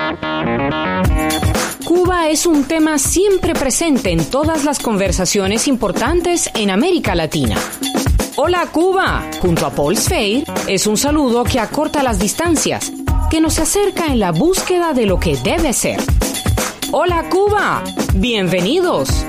Cuba es un tema siempre presente en todas las conversaciones importantes en América Latina. Hola Cuba, junto a Paul Sfeir, es un saludo que acorta las distancias, que nos acerca en la búsqueda de lo que debe ser. Hola Cuba, bienvenidos.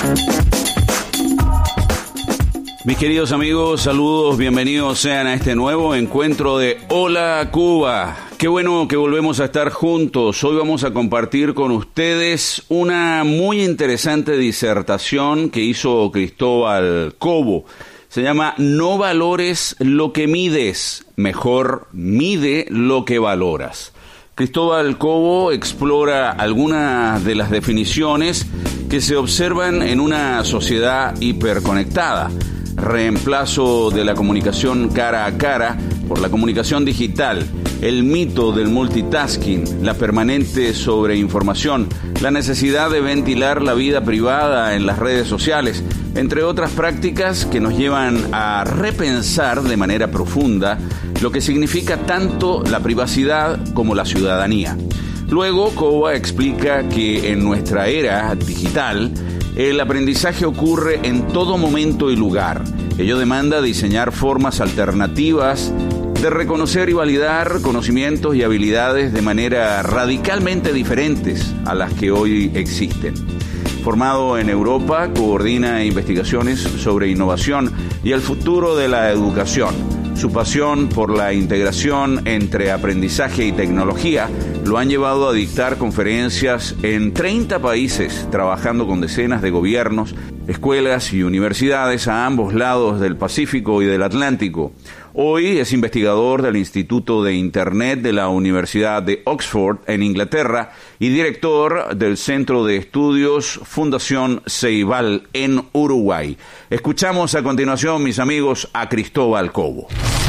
Mis queridos amigos, saludos, bienvenidos sean a este nuevo encuentro de Hola Cuba. Qué bueno que volvemos a estar juntos. Hoy vamos a compartir con ustedes una muy interesante disertación que hizo Cristóbal Cobo. Se llama No valores lo que mides, mejor mide lo que valoras. Cristóbal Cobo explora algunas de las definiciones que se observan en una sociedad hiperconectada. Reemplazo de la comunicación cara a cara por la comunicación digital, el mito del multitasking, la permanente sobreinformación, la necesidad de ventilar la vida privada en las redes sociales, entre otras prácticas que nos llevan a repensar de manera profunda lo que significa tanto la privacidad como la ciudadanía. Luego, Cobo explica que en nuestra era digital, el aprendizaje ocurre en todo momento y lugar. Ello demanda diseñar formas alternativas de reconocer y validar conocimientos y habilidades de manera radicalmente diferentes a las que hoy existen. Formado en Europa, coordina investigaciones sobre innovación y el futuro de la educación. Su pasión por la integración entre aprendizaje y tecnología lo han llevado a dictar conferencias en 30 países, trabajando con decenas de gobiernos, escuelas y universidades a ambos lados del Pacífico y del Atlántico. Hoy es investigador del Instituto de Internet de la Universidad de Oxford en Inglaterra y director del Centro de Estudios Fundación Ceibal en Uruguay. Escuchamos a continuación, mis amigos, a Cristóbal Cobo.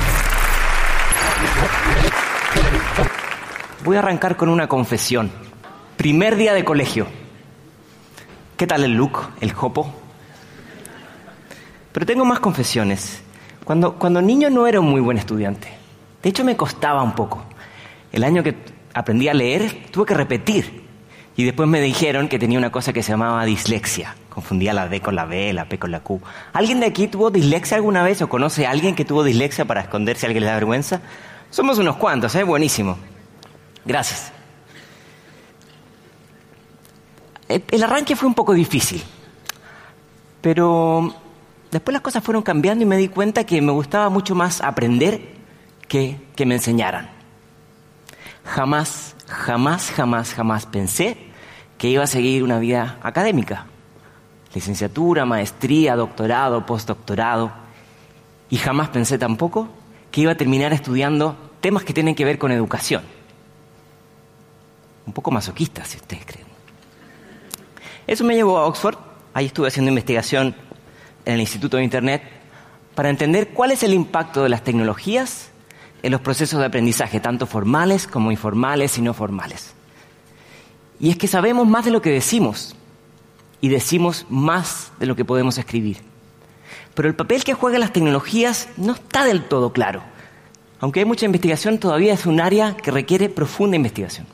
Voy a arrancar con una confesión. Primer día de colegio. ¿Qué tal el look, el jopo? Pero tengo más confesiones. Cuando niño no era un muy buen estudiante. De hecho, me costaba un poco. El año que aprendí a leer, tuve que repetir. Y después me dijeron que tenía una cosa que se llamaba dislexia. Confundía la D con la B, la P con la Q. ¿Alguien de aquí tuvo dislexia alguna vez o conoce a alguien que tuvo dislexia para esconderse si a alguien le da vergüenza? Somos unos cuantos, ¿eh? Buenísimo. Gracias. El arranque fue un poco difícil. Pero después las cosas fueron cambiando y me di cuenta que me gustaba mucho más aprender que me enseñaran. Jamás pensé que iba a seguir una vida académica. Licenciatura, maestría, doctorado, postdoctorado. Y jamás pensé tampoco que iba a terminar estudiando temas que tienen que ver con educación. Un poco masoquista, si ustedes creen. Eso me llevó a Oxford. Ahí estuve haciendo investigación en el Instituto de Internet para entender cuál es el impacto de las tecnologías en los procesos de aprendizaje, tanto formales como informales y no formales. Y es que sabemos más de lo que decimos y decimos más de lo que podemos escribir. Pero el papel que juegan las tecnologías no está del todo claro. Aunque hay mucha investigación, todavía es un área que requiere profunda investigación.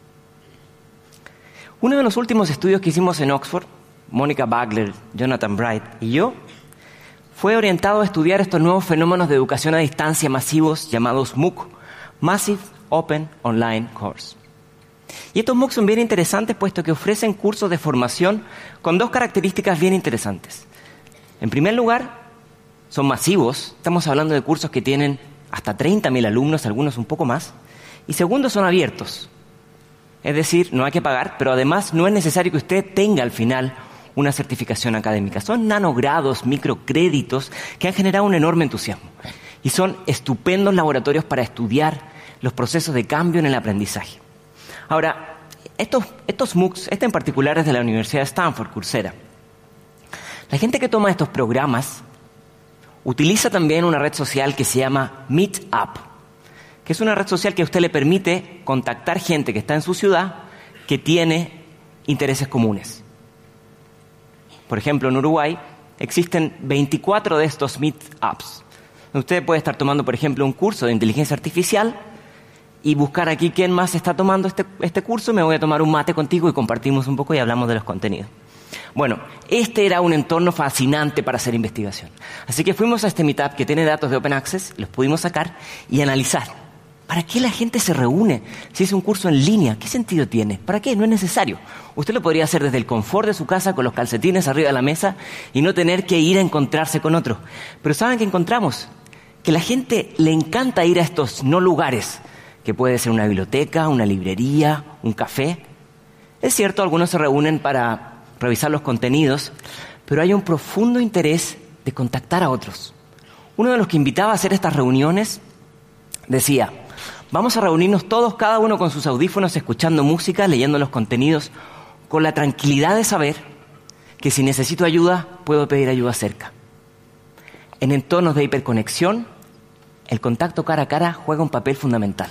Uno de los últimos estudios que hicimos en Oxford, Mónica Bagler, Jonathan Bright y yo, fue orientado a estudiar estos nuevos fenómenos de educación a distancia masivos llamados MOOC, Massive Open Online Course. Y estos MOOC son bien interesantes puesto que ofrecen cursos de formación con dos características bien interesantes. En primer lugar, son masivos, estamos hablando de cursos que tienen hasta 30.000 alumnos, algunos un poco más. Y segundo, son abiertos. Es decir, no hay que pagar, pero además no es necesario que usted tenga al final una certificación académica. Son nanogrados, microcréditos que han generado un enorme entusiasmo. Y son estupendos laboratorios para estudiar los procesos de cambio en el aprendizaje. Ahora, estos MOOCs, este en particular es de la Universidad de Stanford, Coursera. La gente que toma estos programas utiliza también una red social que se llama Meetup, que es una red social que a usted le permite contactar gente que está en su ciudad que tiene intereses comunes. Por ejemplo, en Uruguay existen 24 de estos Meetups. Usted puede estar tomando, por ejemplo, un curso de inteligencia artificial y buscar aquí quién más está tomando este curso. Me voy a tomar un mate contigo y compartimos un poco y hablamos de los contenidos. Bueno, este era un entorno fascinante para hacer investigación. Así que fuimos a este Meetup que tiene datos de Open Access, los pudimos sacar y analizar. ¿Para qué la gente se reúne si es un curso en línea? ¿Qué sentido tiene? ¿Para qué? No es necesario. Usted lo podría hacer desde el confort de su casa con los calcetines arriba de la mesa y no tener que ir a encontrarse con otro. Pero ¿saben qué encontramos? Que a la gente le encanta ir a estos no lugares, que puede ser una biblioteca, una librería, un café. Es cierto, algunos se reúnen para revisar los contenidos, pero hay un profundo interés de contactar a otros. Uno de los que invitaba a hacer estas reuniones decía: vamos a reunirnos todos, cada uno con sus audífonos, escuchando música, leyendo los contenidos, con la tranquilidad de saber que si necesito ayuda, puedo pedir ayuda cerca. En entornos de hiperconexión, el contacto cara a cara juega un papel fundamental.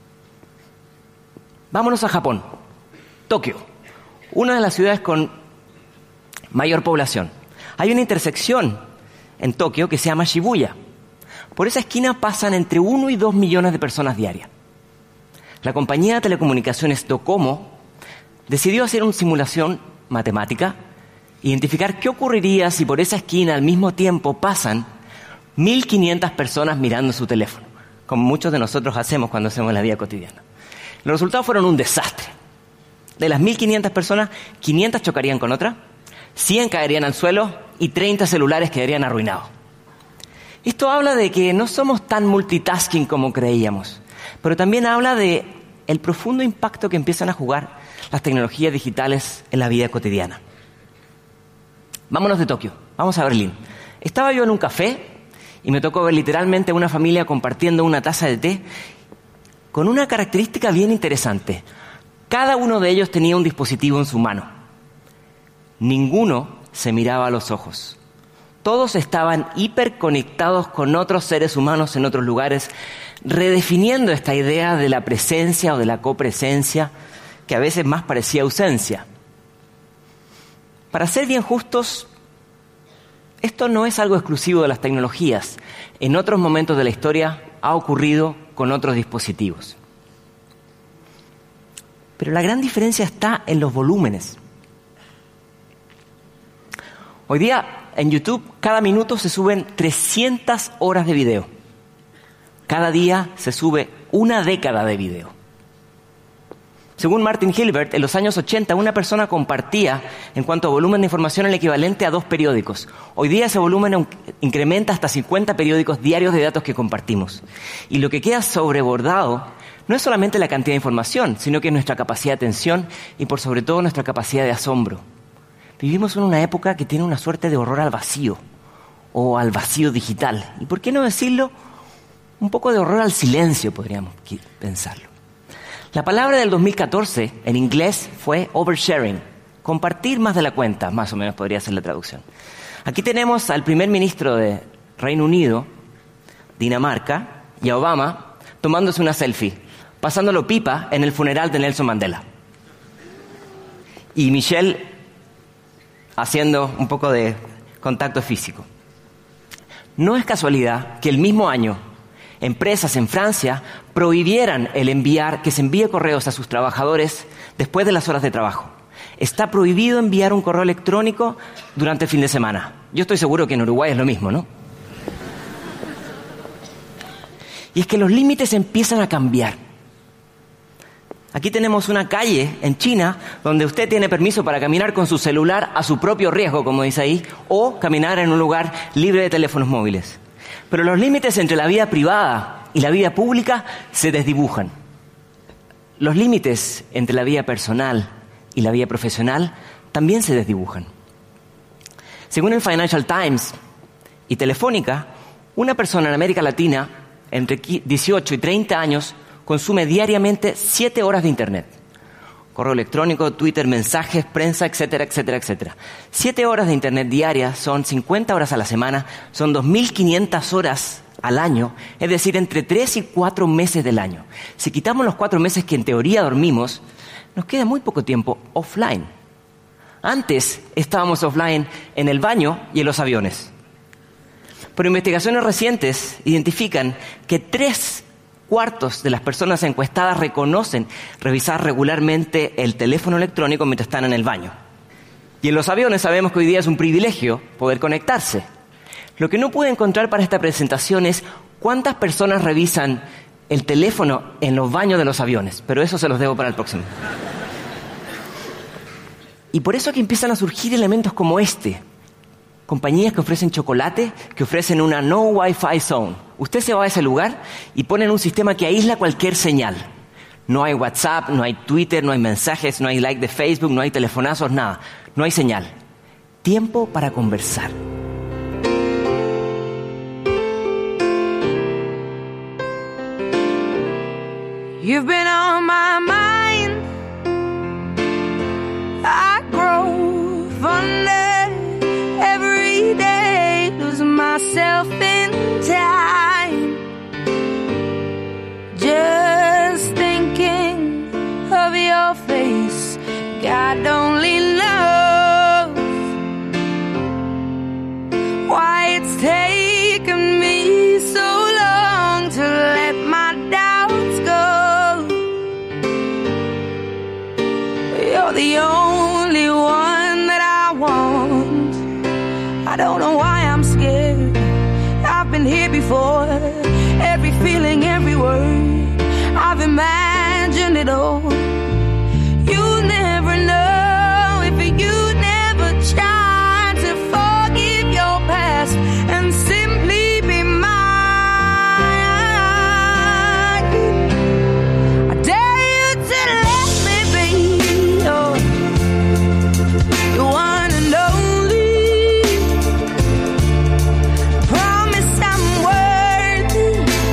Vámonos a Japón, Tokio, una de las ciudades con mayor población. Hay una intersección en Tokio que se llama Shibuya. Por esa esquina pasan entre 1 y 2 millones de personas diarias. La compañía de telecomunicaciones Docomo decidió hacer una simulación matemática, identificar qué ocurriría si por esa esquina al mismo tiempo pasan 1.500 personas mirando su teléfono, como muchos de nosotros hacemos cuando hacemos la vida cotidiana. Los resultados fueron un desastre. De las 1.500 personas, 500 chocarían con otra, 100 caerían al suelo y 30 celulares quedarían arruinados. Esto habla de que no somos tan multitasking como creíamos, pero también habla de el profundo impacto que empiezan a jugar las tecnologías digitales en la vida cotidiana. Vámonos de Tokio, vamos a Berlín. Estaba yo en un café y me tocó ver literalmente a una familia compartiendo una taza de té con una característica bien interesante. Cada uno de ellos tenía un dispositivo en su mano. Ninguno se miraba a los ojos. Todos estaban hiperconectados con otros seres humanos en otros lugares, redefiniendo esta idea de la presencia o de la copresencia, que a veces más parecía ausencia. Para ser bien justos, esto no es algo exclusivo de las tecnologías. En otros momentos de la historia ha ocurrido con otros dispositivos. Pero la gran diferencia está en los volúmenes. Hoy día en YouTube cada minuto se suben 300 horas de video. Cada día se sube una década de video. Según Martin Hilbert, en los años 80 una persona compartía en cuanto a volumen de información el equivalente a 2 periódicos. Hoy día ese volumen incrementa hasta 50 periódicos diarios de datos que compartimos. Y lo que queda sobrebordado no es solamente la cantidad de información, sino que es nuestra capacidad de atención y por sobre todo nuestra capacidad de asombro. Vivimos en una época que tiene una suerte de horror al vacío o al vacío digital. Y por qué no decirlo, un poco de horror al silencio, podríamos pensarlo. La palabra del 2014 en inglés fue oversharing, compartir más de la cuenta, más o menos podría ser la traducción. Aquí tenemos al primer ministro de Reino Unido, Dinamarca, y a Obama tomándose una selfie, pasándolo pipa en el funeral de Nelson Mandela. Y Michelle haciendo un poco de contacto físico. No es casualidad que el mismo año empresas en Francia prohibieran que se envíe correos a sus trabajadores después de las horas de trabajo. Está prohibido enviar un correo electrónico durante el fin de semana. Yo estoy seguro que en Uruguay es lo mismo, ¿no? Y es que los límites empiezan a cambiar. Aquí tenemos una calle en China donde usted tiene permiso para caminar con su celular a su propio riesgo, como dice ahí, o caminar en un lugar libre de teléfonos móviles. Pero los límites entre la vida privada y la vida pública se desdibujan. Los límites entre la vida personal y la vida profesional también se desdibujan. Según el Financial Times y Telefónica, una persona en América Latina entre 18 y 30 años consume diariamente 7 horas de Internet. Correo electrónico, Twitter, mensajes, prensa, etcétera, etcétera, etcétera. 7 horas de Internet diarias son 50 horas a la semana, son 2.500 horas al año, es decir, entre 3 y 4 meses del año. Si quitamos los 4 meses que en teoría dormimos, nos queda muy poco tiempo offline. Antes estábamos offline en el baño y en los aviones. Pero investigaciones recientes identifican que 3 2/4 de las personas encuestadas reconocen revisar regularmente el teléfono electrónico mientras están en el baño. Y en los aviones sabemos que hoy día es un privilegio poder conectarse. Lo que no pude encontrar para esta presentación es cuántas personas revisan el teléfono en los baños de los aviones, pero eso se los debo para el próximo. Y por eso que empiezan a surgir elementos como este. Compañías que ofrecen chocolate, que ofrecen una no Wi-Fi zone. Usted se va a ese lugar y ponen un sistema que aísla cualquier señal. No hay WhatsApp, no hay Twitter, no hay mensajes, no hay like de Facebook, no hay telefonazos, nada. No hay señal. Tiempo para conversar. You've been on my mind. I grow fonder every day, lose myself in time. Just thinking of your face, God only knows why it's taken me so long to let my doubts go. You're the only one that I want. I don't know why I'm scared. I've been here before. Every feeling, every word, I've imagined it all. You never know if you never try to forgive your past and simply be mine. I dare you to let me be your one and only. Promise I'm worthy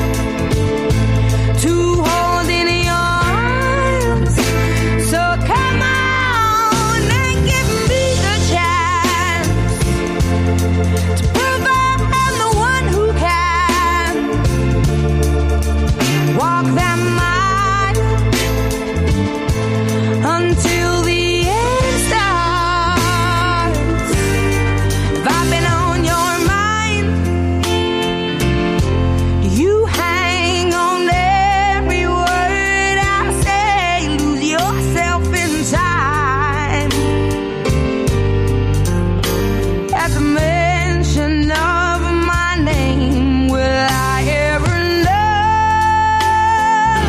to hold in your arms. So come on and give me the chance to prove I'm the one who can walk that mile until the end starts. If I've been on your mind, you hang on every word I say, lose yourself in time. At the mention of my name, will I ever know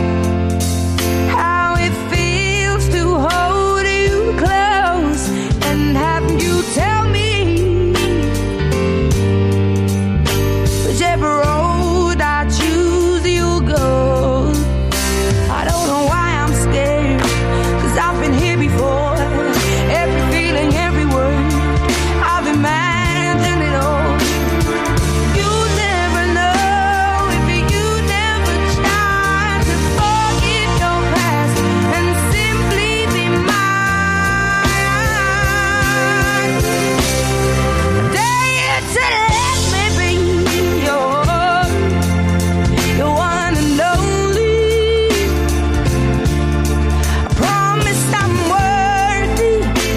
how it feels to hold you close and have you tell me whichever road I choose you'll go. I don't know why I'm scared, 'cause I've been here before. Every feeling, every word, I've imagined it all. You never know if you never try to forgive your past and simply be mine. Dare you to let me be your one and only. I promise I'm worthy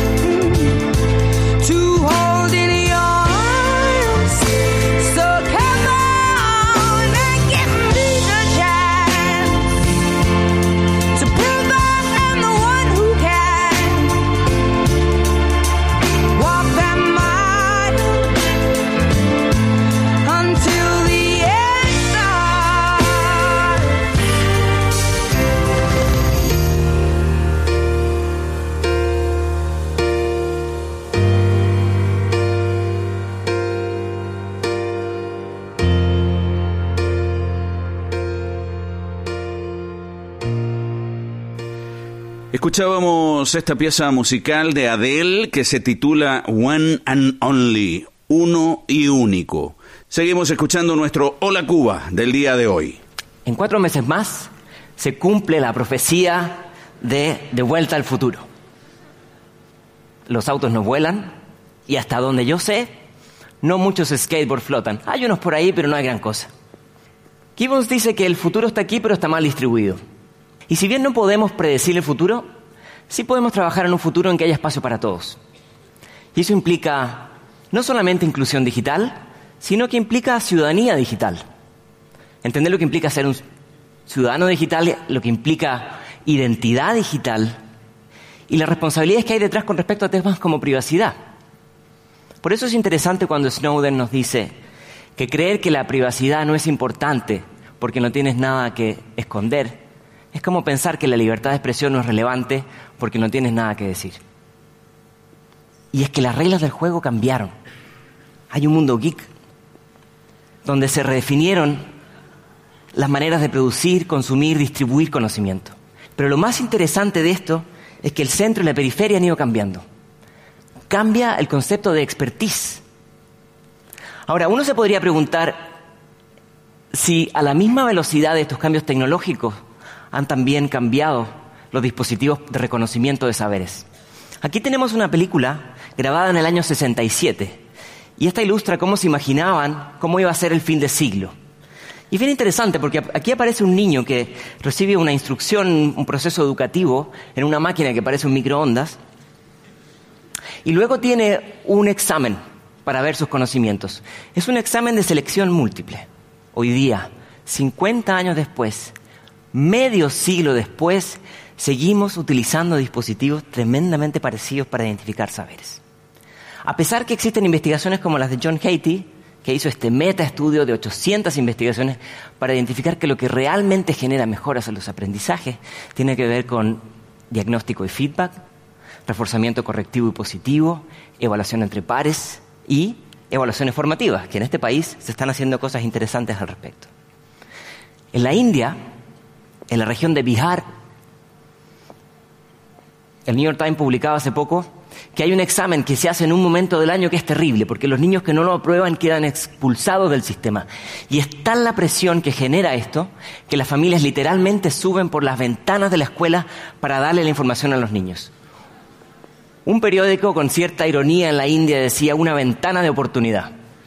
to hold in your arms. So come on and give me the chance to prove I'm the one who can walk that mile until the end starts. Escuchábamos esta pieza musical de Adele que se titula One and Only, uno y único. Seguimos escuchando nuestro Hola Cuba del día de hoy. En 4 meses más se cumple la profecía de Vuelta al Futuro. Los autos no vuelan y hasta donde yo sé, no muchos skateboards flotan. Hay unos por ahí, pero no hay gran cosa. Gibbons dice que el futuro está aquí, pero está mal distribuido. Y si bien no podemos predecir el futuro, sí podemos trabajar en un futuro en que haya espacio para todos. Y eso implica no solamente inclusión digital, sino que implica ciudadanía digital. Entender lo que implica ser un ciudadano digital, lo que implica identidad digital y las responsabilidades que hay detrás con respecto a temas como privacidad. Por eso es interesante cuando Snowden nos dice que creer que la privacidad no es importante porque no tienes nada que esconder es como pensar que la libertad de expresión no es relevante porque no tienes nada que decir. Y es que las reglas del juego cambiaron. Hay un mundo geek donde se redefinieron las maneras de producir, consumir, distribuir conocimiento. Pero lo más interesante de esto es que el centro y la periferia han ido cambiando. Cambia el concepto de expertise. Ahora, uno se podría preguntar si a la misma velocidad de estos cambios tecnológicos han también cambiado los dispositivos de reconocimiento de saberes. Aquí tenemos una película grabada en el año 67 y esta ilustra cómo se imaginaban cómo iba a ser el fin de siglo. Y es bien interesante porque aquí aparece un niño que recibe una instrucción, un proceso educativo en una máquina que parece un microondas y luego tiene un examen para ver sus conocimientos. Es un examen de selección múltiple. Hoy día, 50 años después, medio siglo después, seguimos utilizando dispositivos tremendamente parecidos para identificar saberes. A pesar que existen investigaciones como las de John Hattie, que hizo este metaestudio de 800 investigaciones para identificar que lo que realmente genera mejoras en los aprendizajes tiene que ver con diagnóstico y feedback, reforzamiento correctivo y positivo, evaluación entre pares y evaluaciones formativas, que en este país se están haciendo cosas interesantes al respecto. En la India, en la región de Bihar, el New York Times publicaba hace poco que hay un examen que se hace en un momento del año que es terrible, porque los niños que no lo aprueban quedan expulsados del sistema. Y es tal la presión que genera esto, que las familias literalmente suben por las ventanas de la escuela para darle la información a los niños. Un periódico con cierta ironía en la India decía una ventana de oportunidad.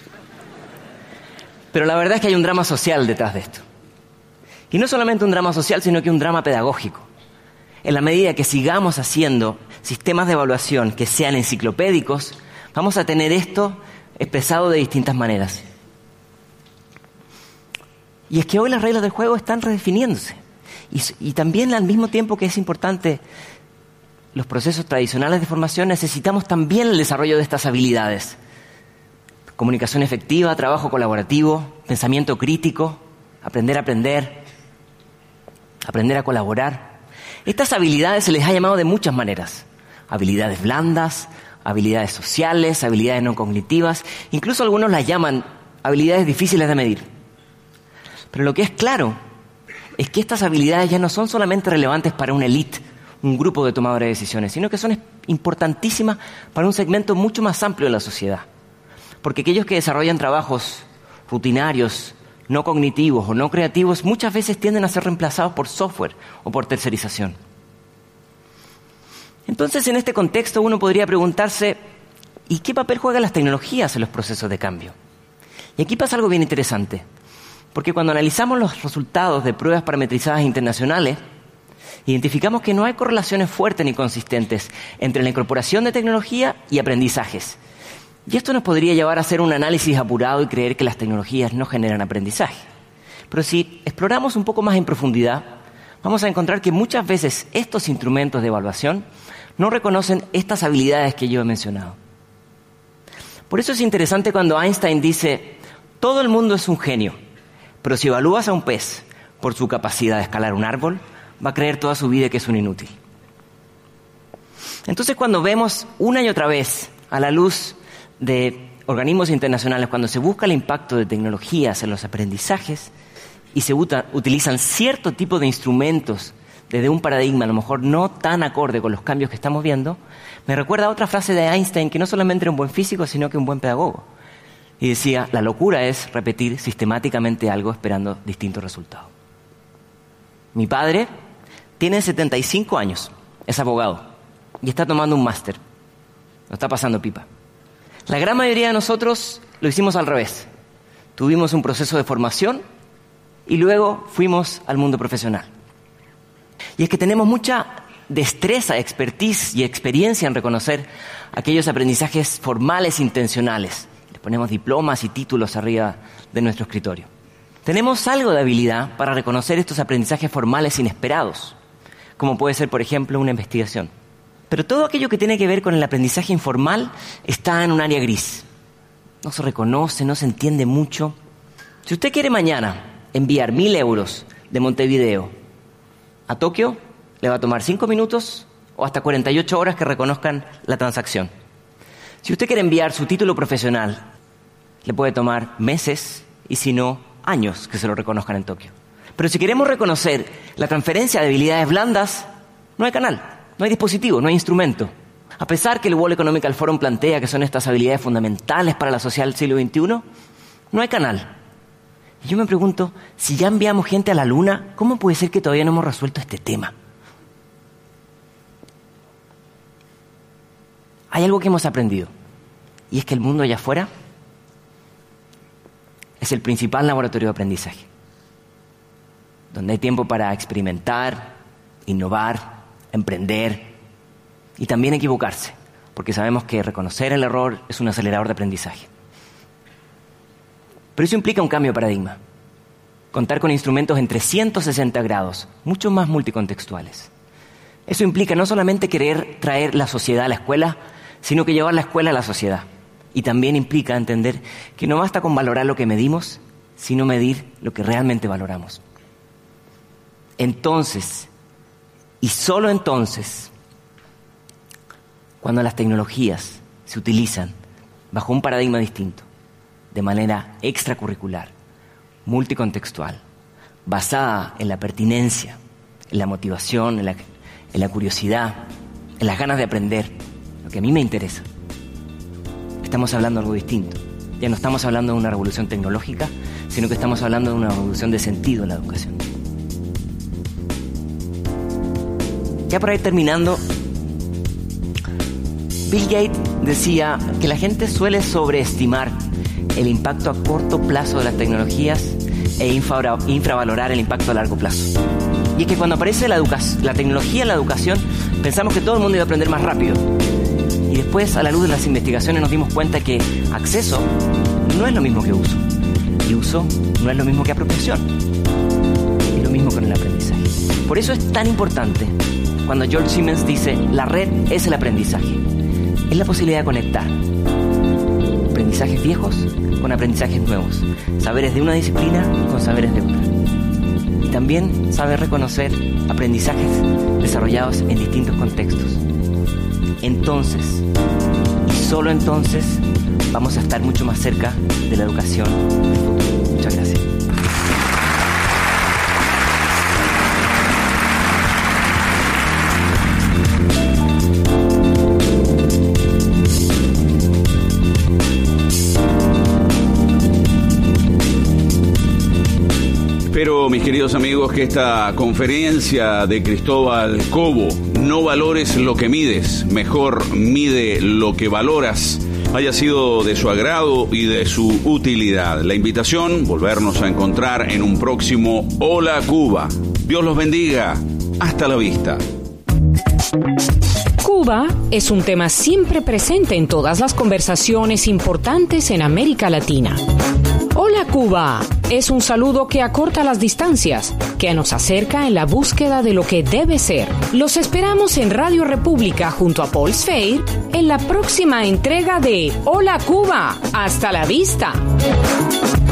Pero la verdad es que hay un drama social detrás de esto. Y no solamente un drama social, sino que un drama pedagógico. En la medida que sigamos haciendo sistemas de evaluación que sean enciclopédicos, vamos a tener esto expresado de distintas maneras. Y es que hoy las reglas del juego están redefiniéndose. Y también al mismo tiempo que es importante los procesos tradicionales de formación, necesitamos también el desarrollo de estas habilidades. Comunicación efectiva, trabajo colaborativo, pensamiento crítico, aprender a aprender, aprender a colaborar. Estas habilidades se les ha llamado de muchas maneras. Habilidades blandas, habilidades sociales, habilidades no cognitivas. Incluso algunos las llaman habilidades difíciles de medir. Pero lo que es claro es que estas habilidades ya no son solamente relevantes para una élite, un grupo de tomadores de decisiones, sino que son importantísimas para un segmento mucho más amplio de la sociedad. Porque aquellos que desarrollan trabajos rutinarios, no cognitivos o no creativos, muchas veces tienden a ser reemplazados por software o por tercerización. Entonces, en este contexto, uno podría preguntarse, ¿y qué papel juegan las tecnologías en los procesos de cambio? Y aquí pasa algo bien interesante, porque cuando analizamos los resultados de pruebas parametrizadas internacionales, identificamos que no hay correlaciones fuertes ni consistentes entre la incorporación de tecnología y aprendizajes. Y esto nos podría llevar a hacer un análisis apurado y creer que las tecnologías no generan aprendizaje. Pero si exploramos un poco más en profundidad, vamos a encontrar que muchas veces estos instrumentos de evaluación no reconocen estas habilidades que yo he mencionado. Por eso es interesante cuando Einstein dice, todo el mundo es un genio, pero si evalúas a un pez por su capacidad de escalar un árbol, va a creer toda su vida que es un inútil. Entonces, cuando vemos una y otra vez a la luz de organismos internacionales, cuando se busca el impacto de tecnologías en los aprendizajes y se utilizan cierto tipo de instrumentos desde un paradigma a lo mejor no tan acorde con los cambios que estamos viendo, me recuerda a otra frase de Einstein que no solamente era un buen físico, sino que un buen pedagogo. Y decía, la locura es repetir sistemáticamente algo esperando distintos resultados. Mi padre tiene 75 años, es abogado y está tomando un máster. Lo está pasando pipa. La gran mayoría de nosotros lo hicimos al revés. Tuvimos un proceso de formación y luego fuimos al mundo profesional. Y es que tenemos mucha destreza, expertise y experiencia en reconocer aquellos aprendizajes formales intencionales. Le ponemos diplomas y títulos arriba de nuestro escritorio. Tenemos algo de habilidad para reconocer estos aprendizajes formales inesperados, como puede ser, por ejemplo, una investigación. Pero todo aquello que tiene que ver con el aprendizaje informal está en un área gris. No se reconoce, no se entiende mucho. Si usted quiere mañana enviar 1.000 euros de Montevideo a Tokio, le va a tomar 5 minutos o hasta 48 horas que reconozcan la transacción. Si usted quiere enviar su título profesional, le puede tomar meses y si no, años que se lo reconozcan en Tokio. Pero si queremos reconocer la transferencia de habilidades blandas, no hay canal, no hay dispositivo, no hay instrumento. A pesar que el World Economic Forum plantea que son estas habilidades fundamentales para la sociedad del siglo XXI, no hay canal. Y yo me pregunto, si ya enviamos gente a la Luna, ¿cómo puede ser que todavía no hemos resuelto este tema? Hay algo que hemos aprendido, y es que el mundo allá afuera es el principal laboratorio de aprendizaje, donde hay tiempo para experimentar, innovar, emprender y también equivocarse, porque sabemos que reconocer el error es un acelerador de aprendizaje. Pero eso implica un cambio de paradigma, contar con instrumentos en 360 grados, mucho más multicontextuales. Eso implica no solamente querer traer la sociedad a la escuela, sino que llevar la escuela a la sociedad. Y también implica entender que no basta con valorar lo que medimos, sino medir lo que realmente valoramos. Entonces, y solo entonces, cuando las tecnologías se utilizan bajo un paradigma distinto, de manera extracurricular, multicontextual, basada en la pertinencia, en la motivación, en la curiosidad, en las ganas de aprender, lo que a mí me interesa, estamos hablando de algo distinto. Ya no estamos hablando de una revolución tecnológica, sino que estamos hablando de una revolución de sentido en la educación. Ya para ir terminando, Bill Gates decía que la gente suele sobreestimar el impacto a corto plazo de las tecnologías e infravalorar el impacto a largo plazo. Y es que cuando aparece la tecnología en la educación, pensamos que todo el mundo iba a aprender más rápido. Y después, a la luz de las investigaciones, nos dimos cuenta que acceso no es lo mismo que uso. Y uso no es lo mismo que apropiación. Y lo mismo con el aprendizaje. Por eso es tan importante cuando George Siemens dice, la red es el aprendizaje. Es la posibilidad de conectar aprendizajes viejos con aprendizajes nuevos. Saberes de una disciplina con saberes de otra. Y también saber reconocer aprendizajes desarrollados en distintos contextos. Entonces, y solo entonces, vamos a estar mucho más cerca de la educación del futuro. Muchas gracias. Espero, mis queridos amigos, que esta conferencia de Cristóbal Cobo, no valores lo que mides, mejor mide lo que valoras, haya sido de su agrado y de su utilidad. La invitación, volvernos a encontrar en un próximo Hola Cuba. Dios los bendiga. Hasta la vista. Cuba es un tema siempre presente en todas las conversaciones importantes en América Latina. Hola Cuba es un saludo que acorta las distancias, que nos acerca en la búsqueda de lo que debe ser. Los esperamos en Radio República junto a Paul Sfeir en la próxima entrega de Hola Cuba. ¡Hasta la vista!